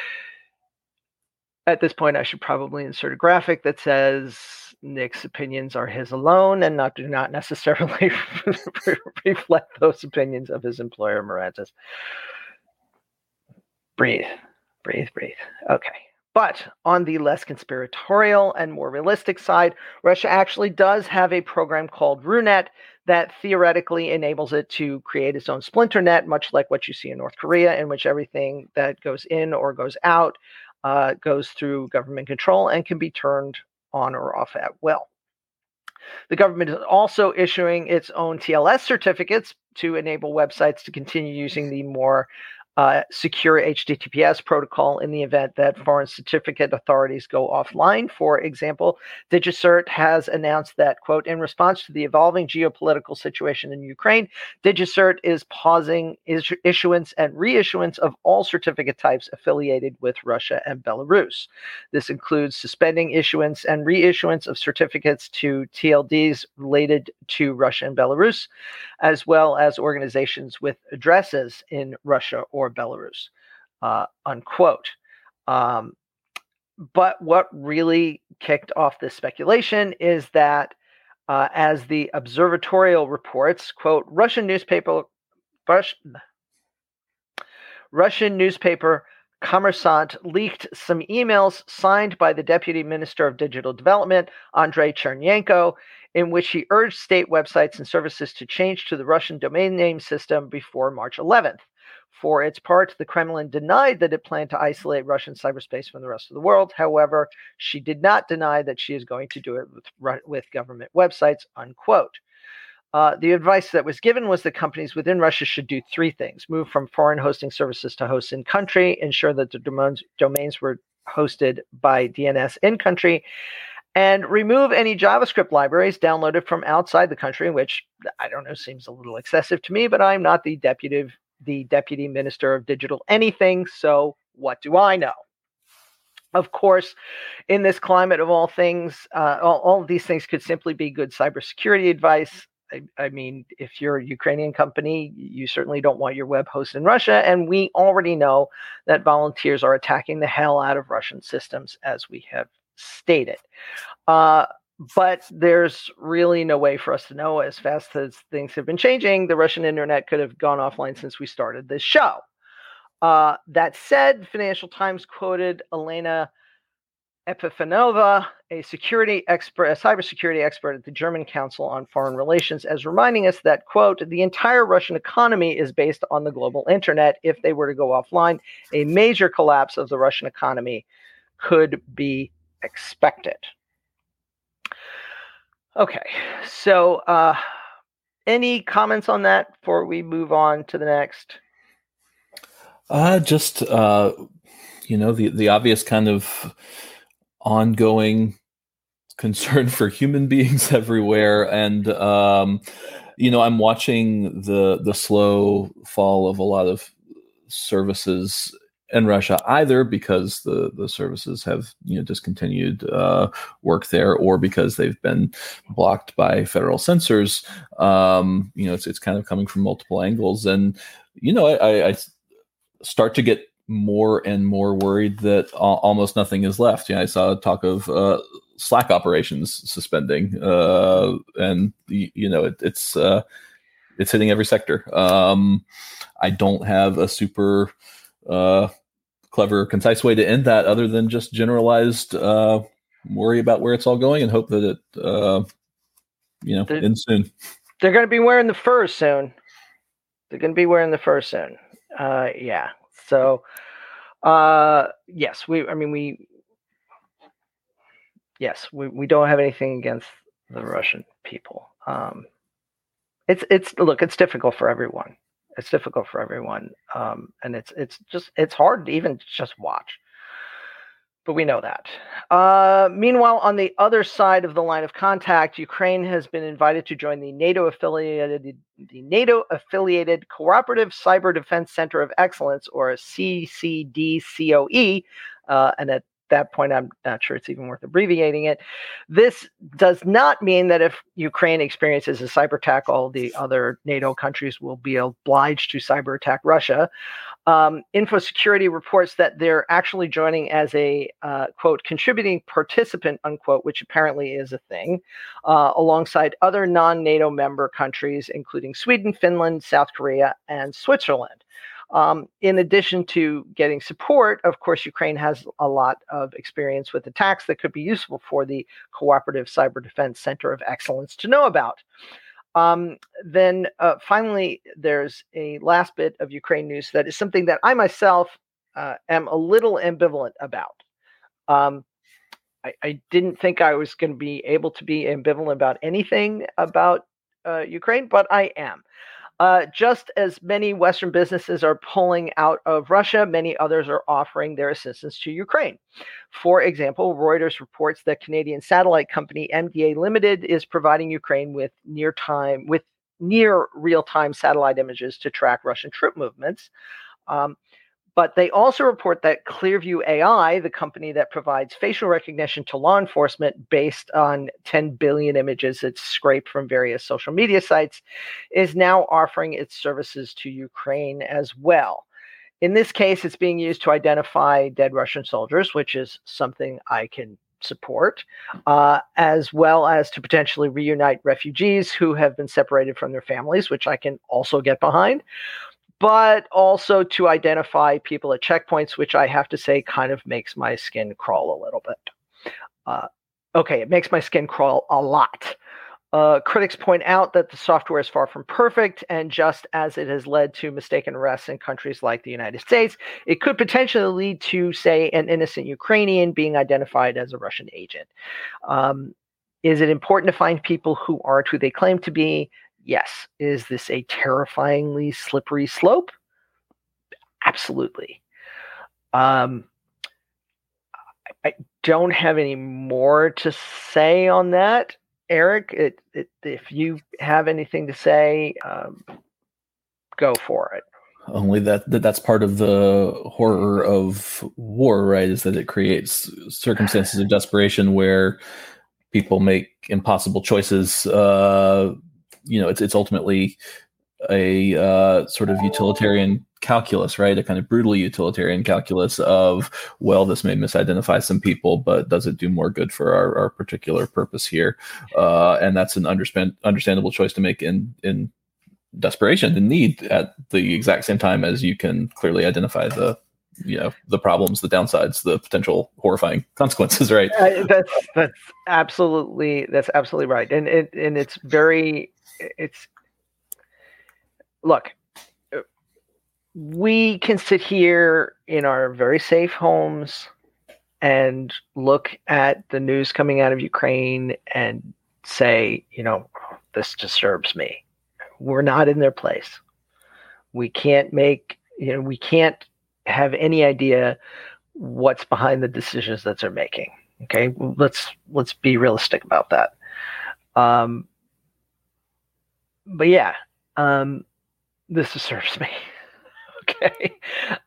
At this point, I should probably insert a graphic that says Nick's opinions are his alone and do not necessarily reflect those opinions of his employer, Mirantis. Breathe. Okay. But on the less conspiratorial and more realistic side, Russia actually does have a program called RUNET that theoretically enables it to create its own splinter net, much like what you see in North Korea, in which everything that goes in or goes out goes through government control and can be turned on or off at will. The government is also issuing its own TLS certificates to enable websites to continue using the more secure HTTPS protocol in the event that foreign certificate authorities go offline. For example, DigiCert has announced that, quote, in response to the evolving geopolitical situation in Ukraine, DigiCert is pausing issuance and reissuance of all certificate types affiliated with Russia and Belarus. This includes suspending issuance and reissuance of certificates to TLDs related to Russia and Belarus, as well as organizations with addresses in Russia or Belarus, unquote. But what really kicked off this speculation is that, as the Observatorial reports, quote, Russian newspaper Kommersant leaked some emails signed by the Deputy Minister of Digital Development, Andrei Chernyenko, in which he urged state websites and services to change to the Russian domain name system before March 11th. For its part, the Kremlin denied that it planned to isolate Russian cyberspace from the rest of the world. However, she did not deny that she is going to do it with government websites, unquote. The advice that was given was that companies within Russia should do three things: move from foreign hosting services to hosts in country, ensure that the domains were hosted by DNS in country, and remove any JavaScript libraries downloaded from outside the country, which, I don't know, seems a little excessive to me, but I'm not the Deputy Minister of Digital anything, so what do I know? Of course, in this climate of all things, all of these things could simply be good cybersecurity advice. I mean, if you're a Ukrainian company, you certainly don't want your web hosted in Russia, and we already know that volunteers are attacking the hell out of Russian systems, as we have stated. But there's really no way for us to know. As fast as things have been changing, the Russian internet could have gone offline since we started this show. That said, Financial Times quoted Elena Epifanova, a cybersecurity expert at the German Council on Foreign Relations, as reminding us that, quote, the entire Russian economy is based on the global internet. If they were to go offline, a major collapse of the Russian economy could be expected. Okay, so any comments on that before we move on to the next? Just the obvious kind of ongoing concern for human beings everywhere, and I'm watching the slow fall of a lot of services in Russia, either because the services have discontinued work there, or because they've been blocked by federal censors. It's kind of coming from multiple angles, and I start to get more and more worried that almost nothing is left. I saw talk of Slack operations suspending, and it's hitting every sector. I don't have a super clever, concise way to end that, other than just generalized worry about where it's all going and hope that it ends soon. They're going to be wearing the furs soon. Yeah. So, yes, we don't have anything against the Russian people. It's difficult for everyone. And it's hard to even just watch. But we know that. Meanwhile, on the other side of the line of contact, Ukraine has been invited to join the NATO-affiliated Cooperative Cyber Defense Center of Excellence, or CCDCOE, and at that point, I'm not sure it's even worth abbreviating it. This does not mean that if Ukraine experiences a cyber attack, all the other NATO countries will be obliged to cyber attack Russia. InfoSecurity reports that they're actually joining as a, quote, contributing participant, unquote, which apparently is a thing, alongside other non-NATO member countries, including Sweden, Finland, South Korea, and Switzerland. In addition to getting support, of course, Ukraine has a lot of experience with attacks that could be useful for the Cooperative Cyber Defense Center of Excellence to know about. Then finally, there's a last bit of Ukraine news that is something that I myself am a little ambivalent about. I didn't think I was going to be able to be ambivalent about anything about Ukraine, but I am. Just as many Western businesses are pulling out of Russia, many others are offering their assistance to Ukraine. For example, Reuters reports that Canadian satellite company MDA Limited is providing Ukraine with near real-time satellite images to track Russian troop movements. But they also report that Clearview AI, the company that provides facial recognition to law enforcement based on 10 billion images it's scraped from various social media sites, is now offering its services to Ukraine as well. In this case, it's being used to identify dead Russian soldiers, which is something I can support, as well as to potentially reunite refugees who have been separated from their families, which I can also get behind, but also to identify people at checkpoints, which I have to say kind of makes my skin crawl a little bit. Okay, it makes my skin crawl a lot. Critics point out that the software is far from perfect, and just as it has led to mistaken arrests in countries like the United States, it could potentially lead to, say, an innocent Ukrainian being identified as a Russian agent. Is it important to find people who aren't who they claim to be? Yes. Is this a terrifyingly slippery slope? Absolutely. I don't have any more to say on that. Eric, if you have anything to say, go for it. Only that's part of the horror of war, right? Is that it creates circumstances of desperation where people make impossible choices. It's ultimately a sort of utilitarian calculus, right? A kind of brutally utilitarian calculus of, well, this may misidentify some people, but does it do more good for our particular purpose here? And that's an understandable choice to make in desperation and need at the exact same time as you can clearly identify the problems, the downsides, the potential horrifying consequences, right? That's absolutely right. And look, we can sit here in our very safe homes and look at the news coming out of Ukraine and say, this disturbs me. We're not in their place. We can't have any idea what's behind the decisions that they're making. Okay, let's be realistic about that. But yeah, this disturbs me. Okay,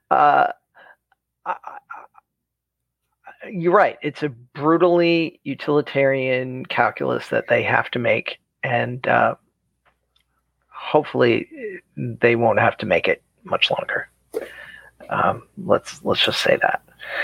you're right. It's a brutally utilitarian calculus that they have to make, and hopefully they won't have to make it much longer. Let's just say that.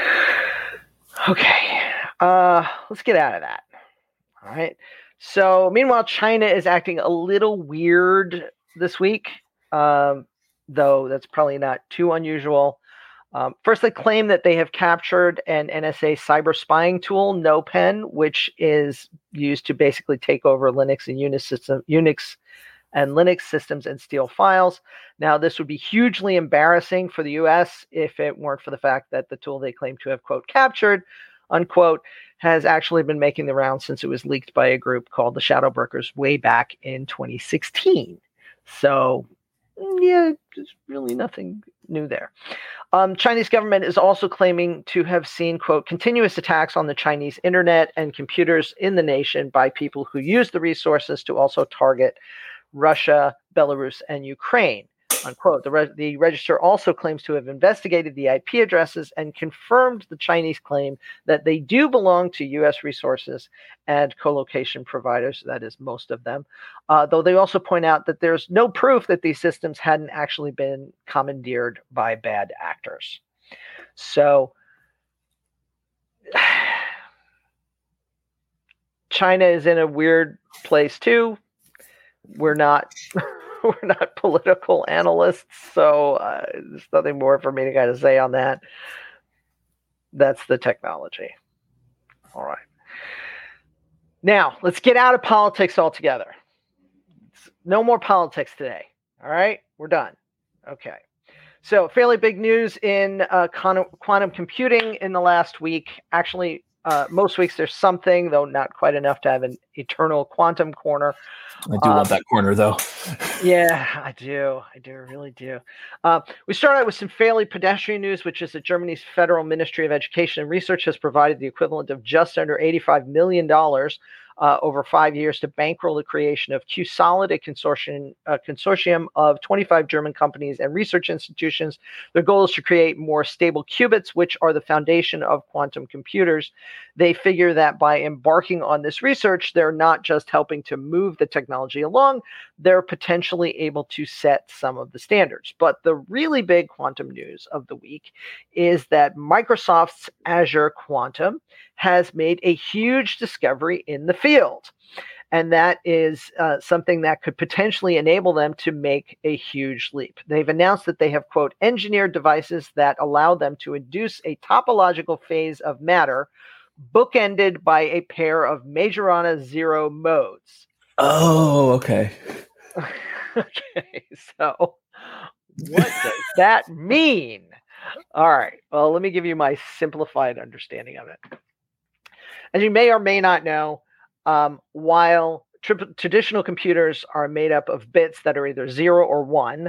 Okay, let's get out of that. All right. So meanwhile, China is acting a little weird this week, though that's probably not too unusual. First, they claim that they have captured an NSA cyber spying tool, NoPen, which is used to basically take over Linux and Unix and Linux systems and steal files. Now, this would be hugely embarrassing for the U.S. if it weren't for the fact that the tool they claim to have, quote, captured, unquote, has actually been making the rounds since it was leaked by a group called the Shadowbrokers way back in 2016. So, yeah, there's really nothing new there. Chinese government is also claiming to have seen, quote, continuous attacks on the Chinese internet and computers in the nation by people who use the resources to also target Russia, Belarus, and Ukraine, unquote. The register also claims to have investigated the IP addresses and confirmed the Chinese claim that they do belong to U.S. resources and co-location providers, that is most of them, though they also point out that there's no proof that these systems hadn't actually been commandeered by bad actors. So China is in a weird place too. We're not we're not political analysts, so there's nothing more for me to kind of say on that. That's the technology. All right. Now, let's get out of politics altogether. No more politics today. All right? We're done. Okay. So, fairly big news in quantum computing in the last week. Actually, most weeks there's something, though not quite enough to have an eternal quantum corner. I do love that corner, though. Yeah, I do. I really do. We start out with some fairly pedestrian news, which is that Germany's Federal Ministry of Education and Research has provided the equivalent of just under $85 million over 5 years to bankroll the creation of QSolid, a consortium of 25 German companies and research institutions. Their goal is to create more stable qubits, which are the foundation of quantum computers. They figure that by embarking on this research, they're not just helping to move the technology along, they're potentially able to set some of the standards. But the really big quantum news of the week is that Microsoft's Azure Quantum has made a huge discovery in the field. And that is something that could potentially enable them to make a huge leap. They've announced that they have, quote, engineered devices that allow them to induce a topological phase of matter bookended by a pair of Majorana zero modes. Oh, okay. Okay, so what does that mean? All right, well, let me give you my simplified understanding of it. As you may or may not know, while traditional computers are made up of bits that are either 0 or 1,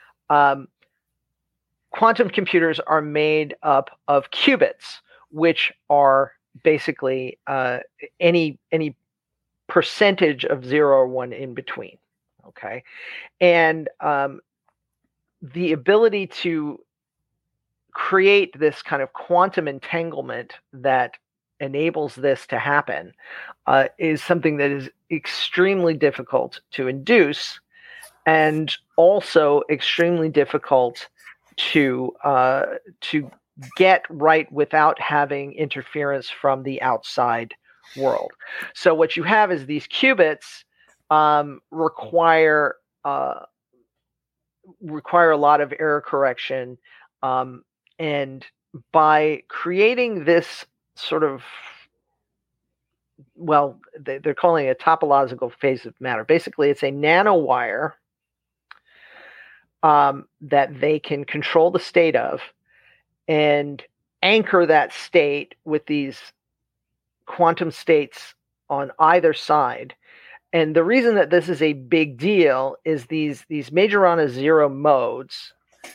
quantum computers are made up of qubits, which are basically any percentage of 0 or 1 in between. Okay, and the ability to create this kind of quantum entanglement that enables this to happen is something that is extremely difficult to induce, and also extremely difficult to get right without having interference from the outside world. So what you have is these qubits require a lot of error correction, and by creating this sort of, well, they're calling it a topological phase of matter. Basically, it's a nanowire that they can control the state of and anchor that state with these quantum states on either side. And the reason that this is a big deal is these Majorana zero modes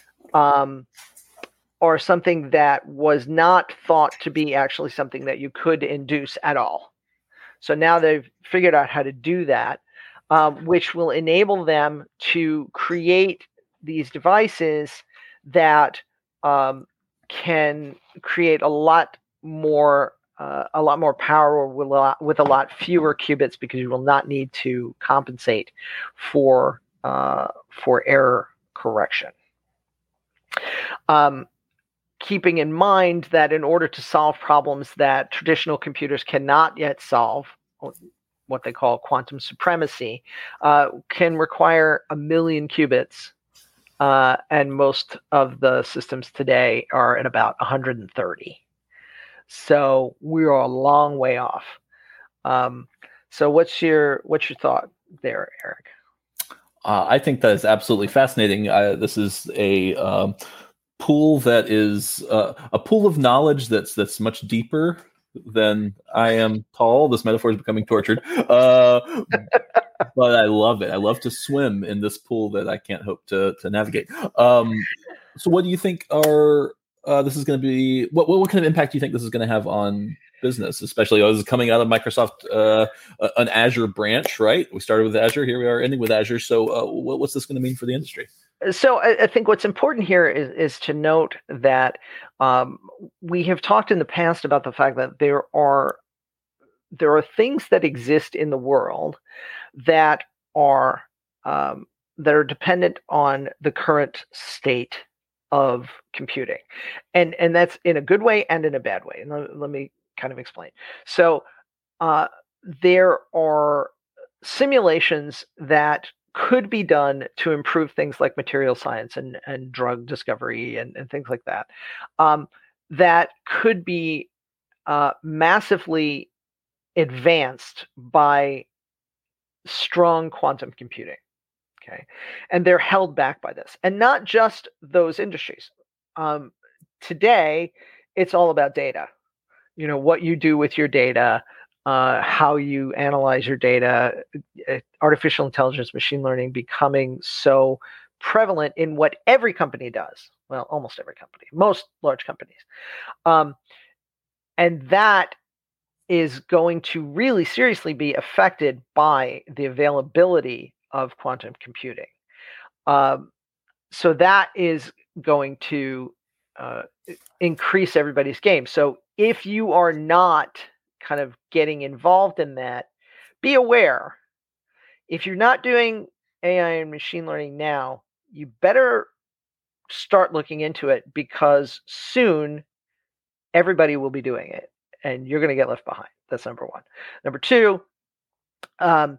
are something that was not thought to be actually something that you could induce at all. So now they've figured out how to do that, which will enable them to create these devices that can create a lot more power with a lot fewer qubits, because you will not need to compensate for error correction. Keeping in mind that in order to solve problems that traditional computers cannot yet solve, what they call quantum supremacy, can require 1 million qubits, and most of the systems today are at about 130. So we are a long way off. So what's your thought there, Eric? I think that is absolutely fascinating. This is a pool that is a pool of knowledge that's much deeper than I am tall. This metaphor is becoming tortured. But I love it. I love to swim in this pool that I can't hope to navigate. So what do you think this is going to be? What kind of impact do you think this is going to have on business, especially as coming out of Microsoft, an Azure branch, right? We started with Azure, here we are ending with Azure. So what's this going to mean for the industry? So I think what's important here is to note that we have talked in the past about the fact that there are things that exist in the world that are dependent on the current state of computing, and that's in a good way and in a bad way. And let me kind of explain. So there are simulations that could be done to improve things like material science and drug discovery and things like that, that could be massively advanced by strong quantum computing. Okay, and they're held back by this, and not just those industries. Today, it's all about data. What you do with your data, how you analyze your data, artificial intelligence, machine learning becoming so prevalent in what every company does. Well, almost every company, most large companies. And that is going to really seriously be affected by the availability of quantum computing. So that is going to increase everybody's game. So if you are not kind of getting involved in that, be aware. If you're not doing AI and machine learning now, you better start looking into it, because soon everybody will be doing it and you're going to get left behind. That's number one. Number two, a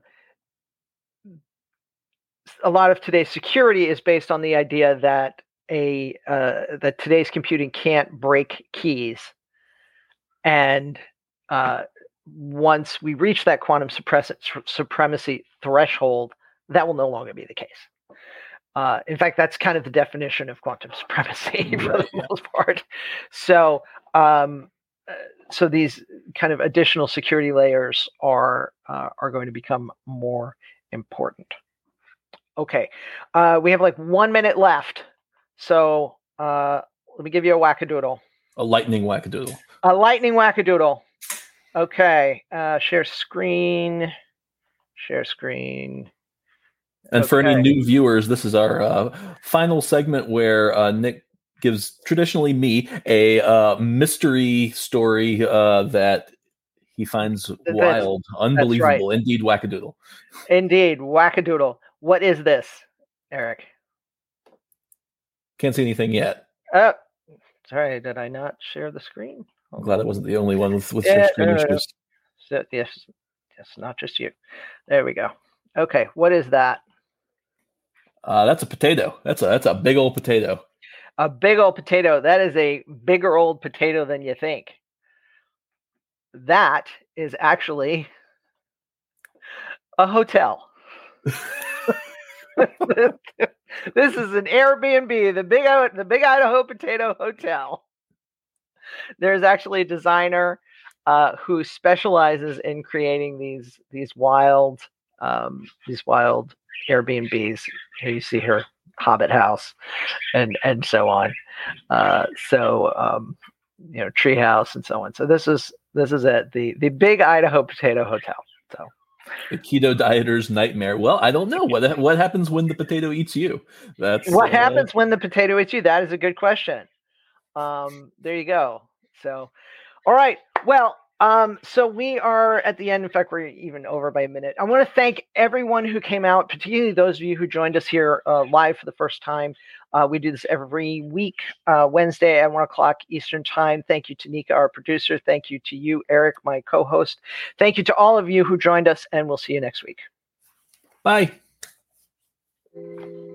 lot of today's security is based on the idea that that today's computing can't break keys, and once we reach that quantum supremacy threshold, that will no longer be the case. In fact, that's kind of the definition of quantum supremacy for the most part. So, so these kind of additional security layers are going to become more important. Okay, we have like 1 minute left. So let me give you a wackadoodle. A lightning wackadoodle. A lightning wackadoodle. Okay, share screen. Share screen. And for any new viewers, this is our final segment where Nick gives traditionally me a mystery story that he finds wild, unbelievable, right. Indeed wackadoodle. Indeed, wackadoodle. What is this, Eric? Can't see anything yet. Sorry, did I not share the screen? I'm glad I wasn't the only one with screen issues. Yes, not just you. There we go. Okay, what is that? That's a potato. That's a big old potato. A big old potato. That is a bigger old potato than you think. That is actually a hotel. This is an Airbnb, the Big Idaho Potato Hotel. There's actually a designer who specializes in creating these wild Airbnbs. Here you see her Hobbit house, and so on. Treehouse and so on. So this is it, the Big Idaho Potato Hotel. So. The keto dieter's nightmare. Well, I don't know what happens when the potato eats you. That's what happens when the potato eats you. That is a good question. There you go. So, all right. Well, so we are at the end. In fact, we're even over by a minute. I want to thank everyone who came out, particularly those of you who joined us here live for the first time. We do this every week, Wednesday at 1 o'clock Eastern time. Thank you to Nika, our producer. Thank you to you, Eric, my co-host. Thank you to all of you who joined us, and we'll see you next week. Bye.